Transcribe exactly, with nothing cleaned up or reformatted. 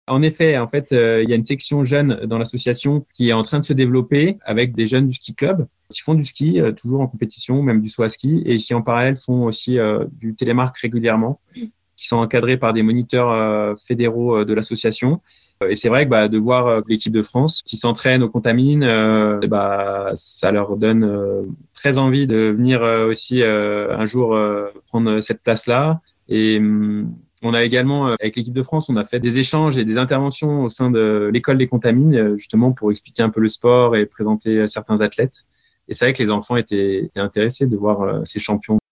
En effet, en fait, euh, il y a une section jeunes dans l'association qui est en train de se développer avec des jeunes du ski club qui font du ski, euh, toujours en compétition, même du saut à ski, et qui en parallèle font aussi euh, du télémark régulièrement, qui sont encadrés par des moniteurs euh, fédéraux euh, de l'association. Euh, Et c'est vrai que bah, de voir euh, l'équipe de France qui s'entraîne aux Contamines, euh, bah, ça leur donne euh, très envie de venir euh, aussi euh, un jour euh, prendre cette place-là. Et hum, on a également, euh, avec l'équipe de France, on a fait des échanges et des interventions au sein de l'école des Contamines, euh, justement pour expliquer un peu le sport et présenter euh, certains athlètes. Et c'est vrai que les enfants étaient, étaient intéressés de voir euh, ces champions.